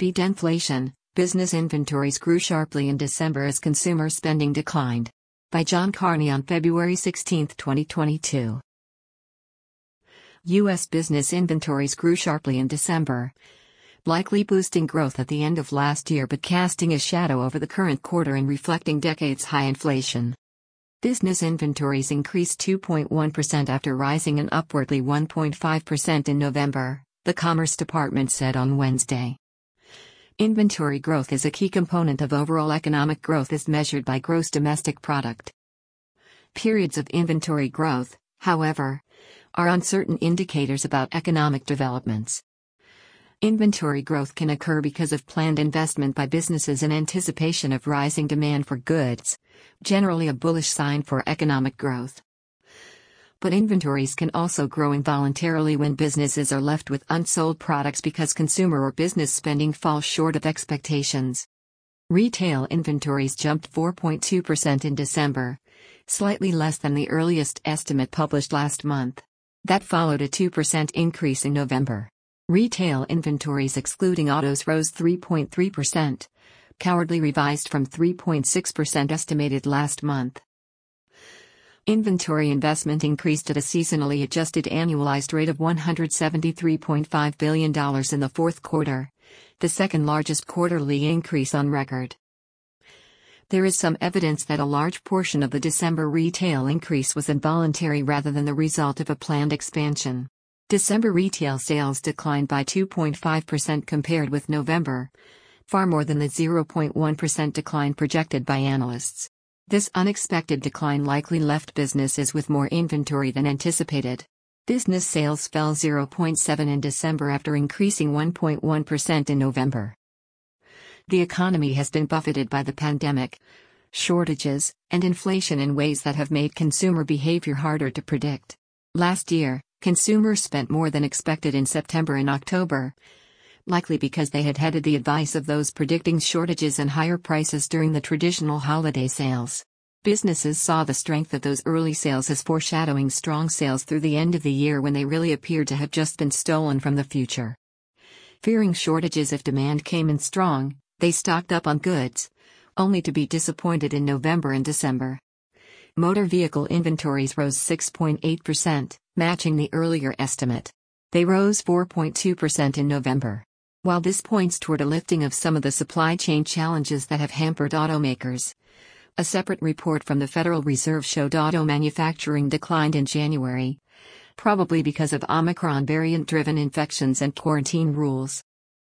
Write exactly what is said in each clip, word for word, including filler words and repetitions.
Beat inflation, business inventories grew sharply in December as consumer spending declined. By John Carney on February sixteenth, twenty twenty-two. U S business inventories grew sharply in December, likely boosting growth at the end of last year but casting a shadow over the current quarter and reflecting decades-high inflation. Business inventories increased two point one percent after rising an upwardly one point five percent in November, the Commerce Department said on Wednesday. Inventory growth is a key component of overall economic growth as measured by gross domestic product. Periods of inventory growth, however, are uncertain indicators about economic developments. Inventory growth can occur because of planned investment by businesses in anticipation of rising demand for goods, generally a bullish sign for economic growth. But inventories can also grow involuntarily when businesses are left with unsold products because consumer or business spending falls short of expectations. Retail inventories jumped four point two percent in December, slightly less than the earliest estimate published last month. That followed a two percent increase in November. Retail inventories excluding autos rose three point three percent, cowardly revised from three point six percent estimated last month. Inventory investment increased at a seasonally adjusted annualized rate of one hundred seventy-three point five billion dollars in the fourth quarter, the second largest quarterly increase on record. There is some evidence that a large portion of the December retail increase was involuntary rather than the result of a planned expansion. December retail sales declined by two point five percent compared with November, far more than the zero point one percent decline projected by analysts. This unexpected decline likely left businesses with more inventory than anticipated. Business sales fell zero point seven percent in December after increasing one point one percent in November. The economy has been buffeted by the pandemic, shortages, and inflation in ways that have made consumer behavior harder to predict. Last year, consumers spent more than expected in September and October, likely because they had heeded the advice of those predicting shortages and higher prices during the traditional holiday sales. Businesses saw the strength of those early sales as foreshadowing strong sales through the end of the year when they really appeared to have just been stolen from the future. Fearing shortages if demand came in strong, they stocked up on goods, only to be disappointed in November and December. Motor vehicle inventories rose six point eight percent, matching the earlier estimate. They rose four point two percent in November. While this points toward a lifting of some of the supply chain challenges that have hampered automakers, a separate report from the Federal Reserve showed auto manufacturing declined in January, probably because of Omicron variant-driven infections and quarantine rules.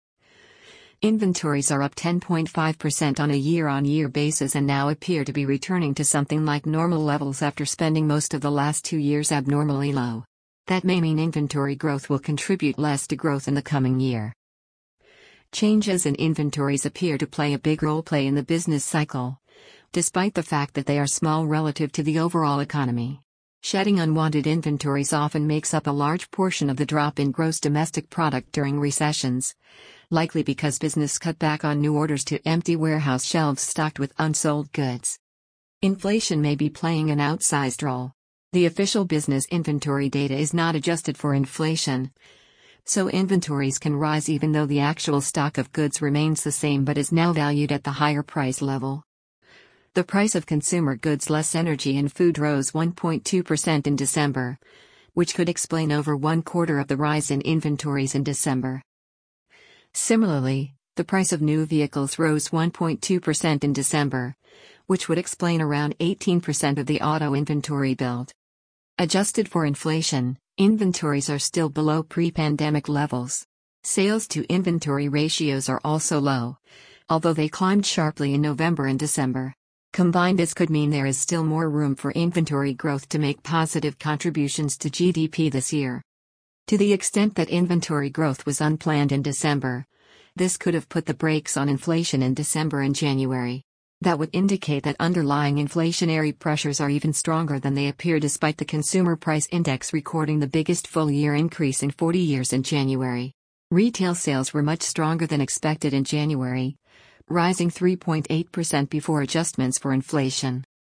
Inventories are up ten point five percent on a year-on-year basis and now appear to be returning to something like normal levels after spending most of the last two years abnormally low. That may mean inventory growth will contribute less to growth in the coming year. Changes in inventories appear to play a big role play in the business cycle, despite the fact that they are small relative to the overall economy. Shedding unwanted inventories often makes up a large portion of the drop in gross domestic product during recessions, likely because business cut back on new orders to empty warehouse shelves stocked with unsold goods. Inflation may be playing an outsized role. The official business inventory data is not adjusted for inflation, so inventories can rise even though the actual stock of goods remains the same but is now valued at the higher price level. The price of consumer goods less energy and food rose one point two percent in December, which could explain over one quarter of the rise in inventories in December. Similarly, the price of new vehicles rose one point two percent in December, which would explain around eighteen percent of the auto inventory build. Adjusted for inflation, inventories are still below pre-pandemic levels. Sales to inventory ratios are also low, although they climbed sharply in November and December. Combined, this could mean there is still more room for inventory growth to make positive contributions to G D P this year. To the extent that inventory growth was unplanned in December, this could have put the brakes on inflation in December and January. That would indicate that underlying inflationary pressures are even stronger than they appear despite the Consumer Price Index recording the biggest full-year increase in forty years in January. Retail sales were much stronger than expected in January, rising three point eight percent before adjustments for inflation.